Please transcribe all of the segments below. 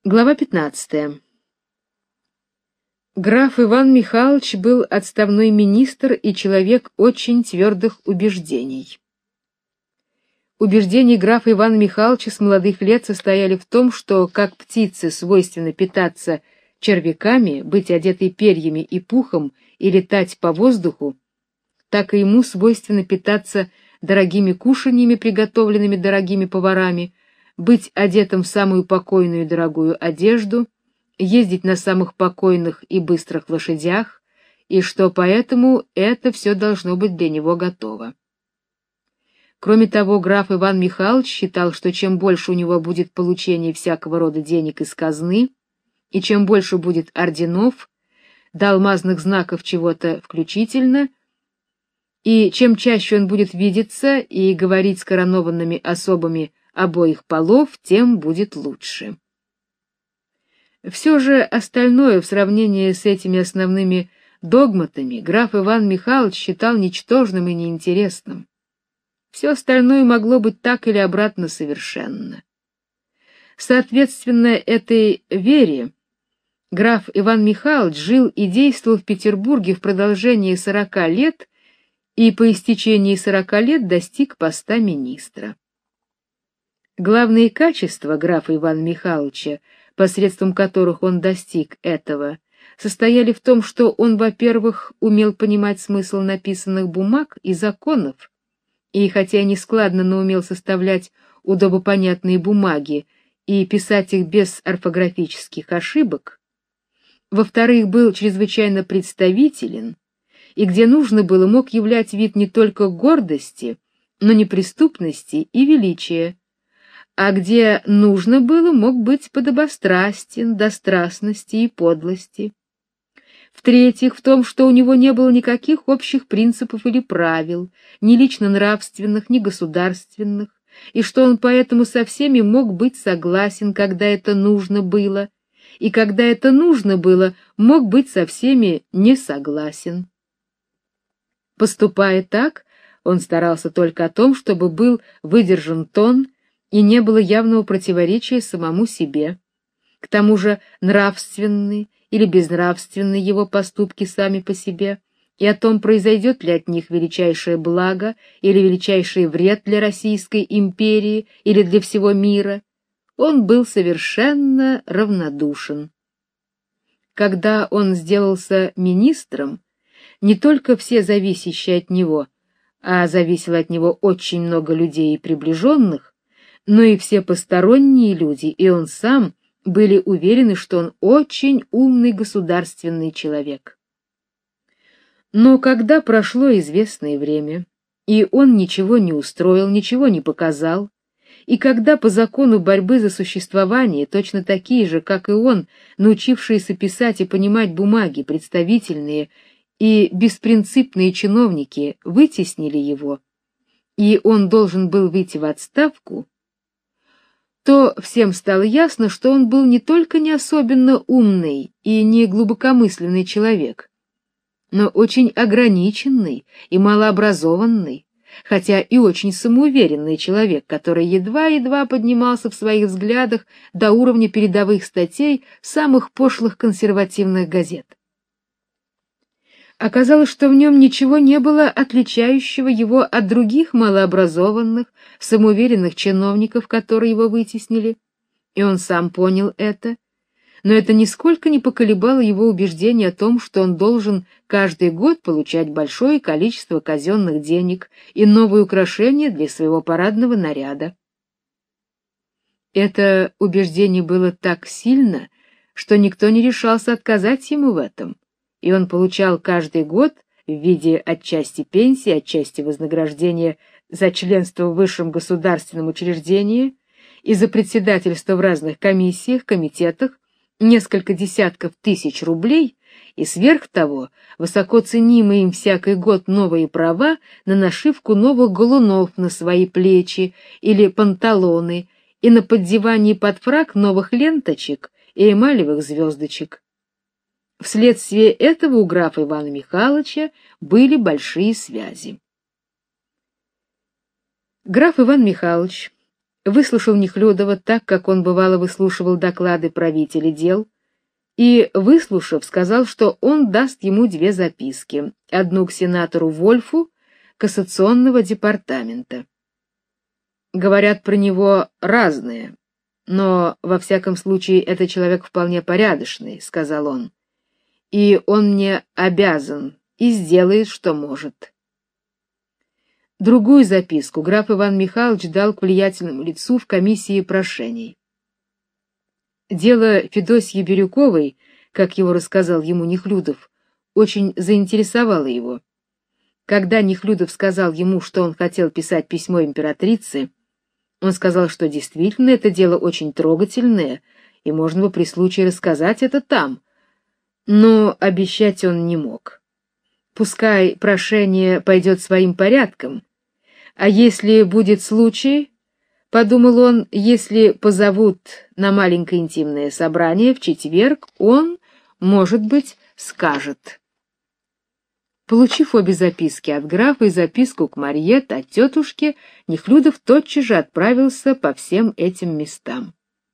Глава 15. Граф Иван Михайлович был отставной министр и человек очень твердых убеждений. Убеждения графа Ивана Михайловича с молодых лет состояли в том, что, как птице свойственно питаться червяками, быть одетой перьями и пухом и летать по воздуху, так и ему свойственно питаться дорогими кушаньями, приготовленными дорогими поварами, быть одетым в самую покойную и дорогую одежду, ездить на самых покойных и быстрых лошадях, и что поэтому это все должно быть для него готово. Кроме того, граф Иван Михайлович считал, что чем больше у него будет получения всякого рода денег из казны, и чем больше будет орденов, да алмазных знаков чего-то включительно, и чем чаще он будет видеться и говорить с коронованными особами обоих полов, тем будет лучше. Все же остальное в сравнении с этими основными догматами граф Иван Михайлович считал ничтожным и неинтересным. Все остальное могло быть так или обратно совершенно. Соответственно этой вере граф Иван Михайлович жил и действовал в Петербурге в продолжении 40 лет и по истечении 40 лет достиг поста министра. Главные качества графа Ивана Михайловича, посредством которых он достиг этого, состояли в том, что он, во-первых, умел понимать смысл написанных бумаг и законов, и хотя не складно, но умел составлять удобопонятные бумаги и писать их без орфографических ошибок. Во-вторых, был чрезвычайно представителен, и где нужно было, мог являть вид не только гордости, но неприступности и величия, а где нужно было, мог быть подобострастен до страстности и подлости. В-третьих, в том, что у него не было никаких общих принципов или правил, ни лично нравственных, ни государственных, и что он поэтому со всеми мог быть согласен, когда это нужно было, и когда это нужно было, мог быть со всеми не согласен. Поступая так, он старался только о том, чтобы был выдержан тон и не было явного противоречия самому себе. К тому же нравственные или безнравственные его поступки сами по себе, и о том, произойдет ли от них величайшее благо или величайший вред для Российской империи или для всего мира, он был совершенно равнодушен. Когда он сделался министром, не только все зависящие от него, а зависело от него очень много людей и приближенных, но и все посторонние люди, и он сам были уверены, что он очень умный государственный человек. Но когда прошло известное время, и он ничего не устроил, ничего не показал, и когда по закону борьбы за существование точно такие же, как и он, научившиеся писать и понимать бумаги, представительные и беспринципные чиновники вытеснили его, и он должен был выйти в отставку, то всем стало ясно, что он был не только не особенно умный и не глубокомысленный человек, но очень ограниченный и малообразованный, хотя и очень самоуверенный человек, который едва-едва поднимался в своих взглядах до уровня передовых статей самых пошлых консервативных газет. Оказалось, что в нем ничего не было отличающего его от других малообразованных, самоуверенных чиновников, которые его вытеснили, и он сам понял это, но это нисколько не поколебало его убеждение о том, что он должен каждый год получать большое количество казенных денег и новые украшения для своего парадного наряда. Это убеждение было так сильно, что никто не решался отказать ему в этом. И он получал каждый год в виде отчасти пенсии, отчасти вознаграждения за членство в высшем государственном учреждении и за председательство в разных комиссиях, комитетах несколько десятков тысяч рублей, и сверх того высоко ценимые им всякий год новые права на нашивку новых галунов на свои плечи или панталоны и на поддевание под фрак новых ленточек и эмалевых звездочек. Вследствие этого у графа Ивана Михайловича были большие связи. Граф Иван Михайлович выслушал Нехлюдова так, как он бывало выслушивал доклады правителей дел, и, выслушав, сказал, что он даст ему 2 записки, одну к сенатору Вольфу, кассационного департамента. Говорят про него разные, но во всяком случае это человек вполне порядочный, сказал он. И он мне обязан и сделает, что может. Другую записку граф Иван Михайлович дал к влиятельному лицу в комиссии прошений. Дело Федосьи Бирюковой, как его рассказал ему Нехлюдов, очень заинтересовало его. Когда Нехлюдов сказал ему, что он хотел писать письмо императрице, он сказал, что действительно это дело очень трогательное, и можно бы при случае рассказать это там. Но обещать он не мог. Пускай прошение пойдет своим порядком, а если будет случай, подумал он, если позовут на маленькое интимное собрание в четверг, он, может быть, скажет. Получив обе записки от графа и записку к Марьет от тетушки, Нехлюдов тотчас же отправился по всем этим местам.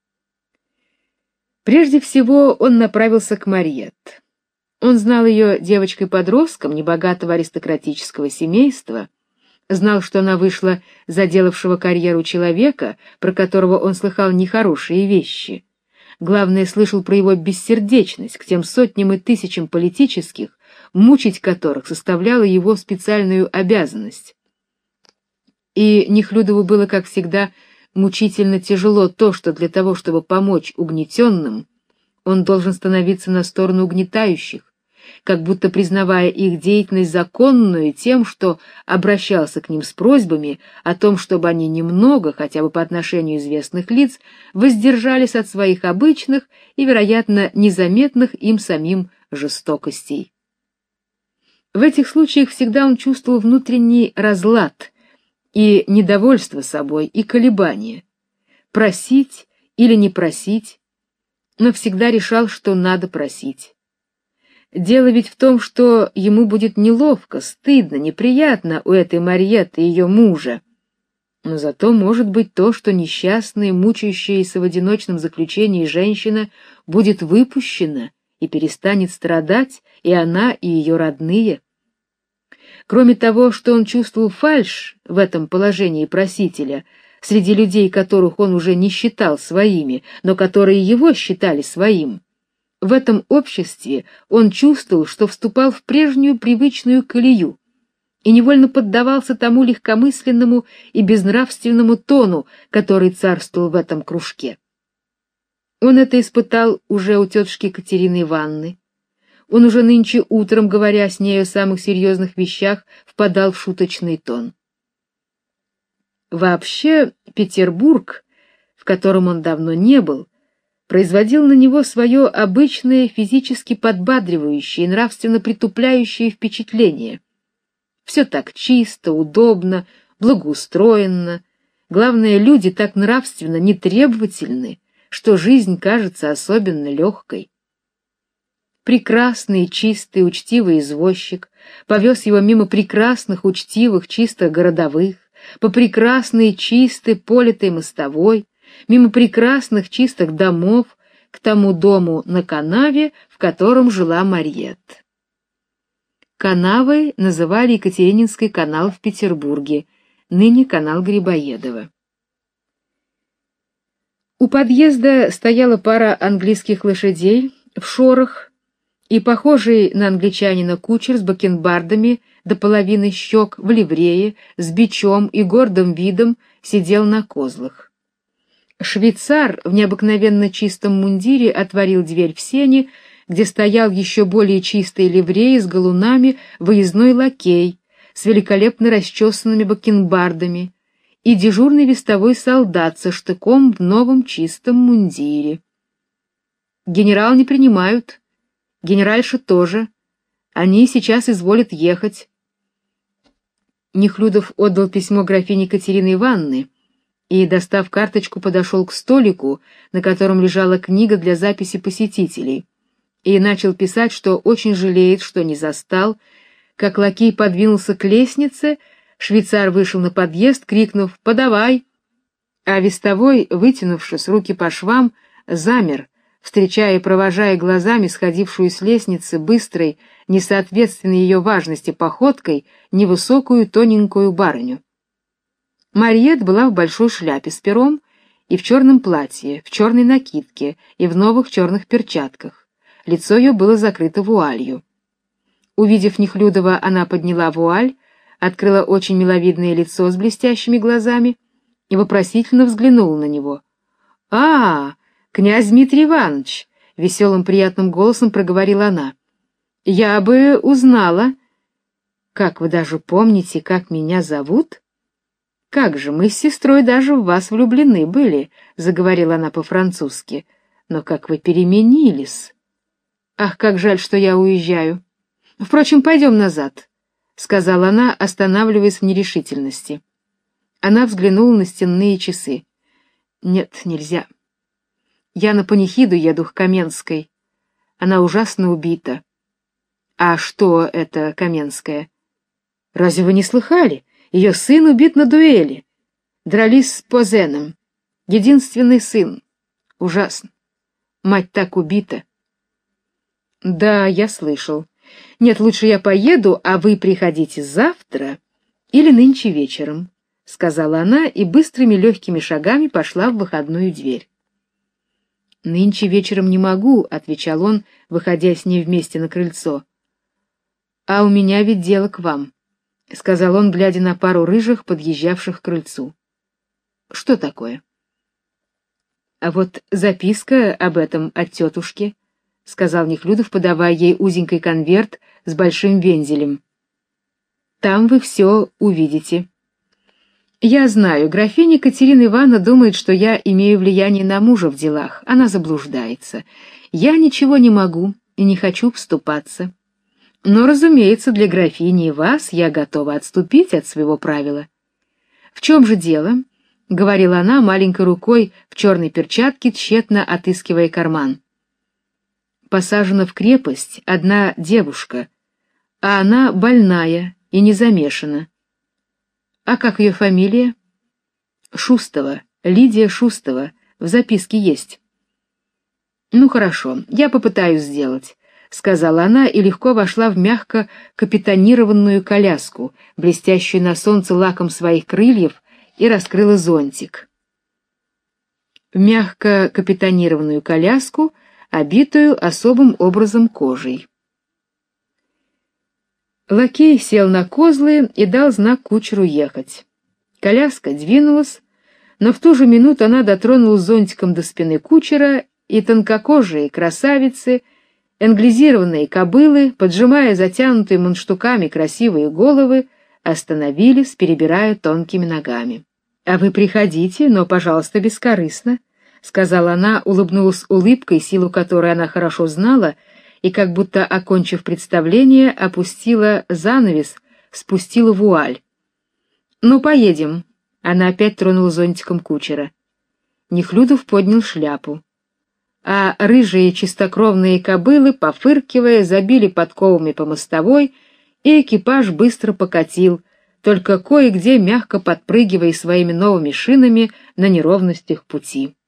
Прежде всего он направился к Марьет. Он знал ее девочкой-подростком небогатого аристократического семейства, знал, что она вышла за делавшего карьеру человека, про которого он слыхал нехорошие вещи. Главное, слышал про его бессердечность к тем сотням и тысячам политических, мучить которых составляла его специальную обязанность. И Нехлюдову было, как всегда, мучительно тяжело то, что для того, чтобы помочь угнетенным, он должен становиться на сторону угнетающих, как будто признавая их деятельность законную тем, что обращался к ним с просьбами о том, чтобы они немного, хотя бы по отношению известных лиц, воздержались от своих обычных и, вероятно, незаметных им самим жестокостей. В этих случаях всегда он чувствовал внутренний разлад и недовольство собой, и колебания. Просить или не просить, но всегда решал, что надо просить. Дело ведь в том, что ему будет неловко, стыдно, неприятно у этой Марьет и ее мужа. Но зато может быть то, что несчастная, мучающаяся в одиночном заключении женщина будет выпущена и перестанет страдать, и она, и ее родные. Кроме того, что он чувствовал фальшь в этом положении просителя, среди людей, которых он уже не считал своими, но которые его считали своим, в этом обществе он чувствовал, что вступал в прежнюю привычную колею и невольно поддавался тому легкомысленному и безнравственному тону, который царствовал в этом кружке. Он это испытал уже у тетушки Катерины Ивановны. Он уже нынче утром, говоря с ней о самых серьезных вещах, впадал в шуточный тон. Вообще, Петербург, в котором он давно не был, производил на него свое обычное физически подбадривающее и нравственно притупляющее впечатление. Все так чисто, удобно, благоустроено. Главное, люди так нравственно нетребовательны, что жизнь кажется особенно легкой. Прекрасный, чистый, учтивый извозчик повез его мимо прекрасных, учтивых, чистых городовых, по прекрасной, чистой, политой мостовой, мимо прекрасных, чистых домов, к тому дому на канаве, в котором жила Марьет. Канавой называли Екатерининский канал в Петербурге, ныне канал Грибоедова. У подъезда стояла пара английских лошадей в шорах, и похожий на англичанина кучер с бакенбардами до половины щек, в ливрее, с бичом и гордым видом сидел на козлах. Швейцар в необыкновенно чистом мундире отворил дверь в сени, где стоял еще более чистой ливреей с галунами выездной лакей с великолепно расчесанными бакенбардами и дежурный вестовой солдат со штыком в новом чистом мундире. «Генерал не принимают. Генеральша тоже. Они сейчас изволят ехать». Нехлюдов отдал письмо графине Катерины Ивановны и, достав карточку, подошел к столику, на котором лежала книга для записи посетителей, и начал писать, что очень жалеет, что не застал, как лакей подвинулся к лестнице, швейцар вышел на подъезд, крикнув: «Подавай!» А вестовой, вытянувшись, руки по швам, замер, встречая и провожая глазами сходившую с лестницы быстрой, несоответственной ее важности походкой, невысокую тоненькую барыню. Мариет была в большой шляпе с пером и в черном платье, в черной накидке и в новых черных перчатках. Лицо ее было закрыто вуалью. Увидев Нехлюдова, она подняла вуаль, открыла очень миловидное лицо с блестящими глазами и вопросительно взглянула на него. «А, князь Дмитрий Иванович!» — веселым приятным голосом проговорила она. «Я бы узнала. Как вы даже помните, как меня зовут?» «Как же, мы с сестрой даже в вас влюблены были», — заговорила она по-французски. «Но как вы переменились! Ах, как жаль, что я уезжаю. Впрочем, пойдем назад», — сказала она, останавливаясь в нерешительности. Она взглянула на стенные часы. «Нет, нельзя. Я на панихиду еду к Каменской. Она ужасно убита». «А что это Каменская?» «Разве вы не слыхали? Ее сын убит на дуэли. Дрались с Позеном. Единственный сын. Ужасно. Мать так убита». «Да, я слышал. Нет, лучше я поеду, а вы приходите завтра или нынче вечером», — сказала она и быстрыми легкими шагами пошла в выходную дверь. «Нынче вечером не могу», — отвечал он, выходя с ней вместе на крыльцо. «А у меня ведь дело к вам», — сказал он, глядя на пару рыжих, подъезжавших к крыльцу. «Что такое?» «А вот записка об этом от тетушки», — сказал Нехлюдов, подавая ей узенький конверт с большим вензелем. «Там вы все увидите. Я знаю, графиня Катерина Ивановна думает, что я имею влияние на мужа в делах. Она заблуждается. Я ничего не могу и не хочу вступаться. Но, разумеется, для графини и вас я готова отступить от своего правила. В чем же дело?» — говорила она маленькой рукой в черной перчатке, тщетно отыскивая карман. «Посажена в крепость одна девушка, а она больная и не замешана. А как ее фамилия?» «Шустова, Лидия Шустова, в записке есть». «Ну хорошо, я попытаюсь сделать», — сказала она и легко вошла в мягко капитонированную коляску, блестящую на солнце лаком своих крыльев, и раскрыла зонтик. В мягко капитонированную коляску, обитую особым образом кожей. Лакей сел на козлы и дал знак кучеру ехать. Коляска двинулась, но в ту же минуту она дотронулась зонтиком до спины кучера, и тонкокожие красавицы, англизированные кобылы, поджимая затянутые мундштуками красивые головы, остановились, перебирая тонкими ногами. «А вы приходите, но, пожалуйста, бескорыстно», — сказала она, улыбнулась улыбкой, силу которой она хорошо знала, и, как будто окончив представление, опустила занавес, спустила вуаль. «Ну, поедем», — она опять тронула зонтиком кучера. Нехлюдов поднял шляпу. А рыжие чистокровные кобылы, пофыркивая, забили подковами по мостовой, и экипаж быстро покатил, только кое-где мягко подпрыгивая своими новыми шинами на неровностях пути.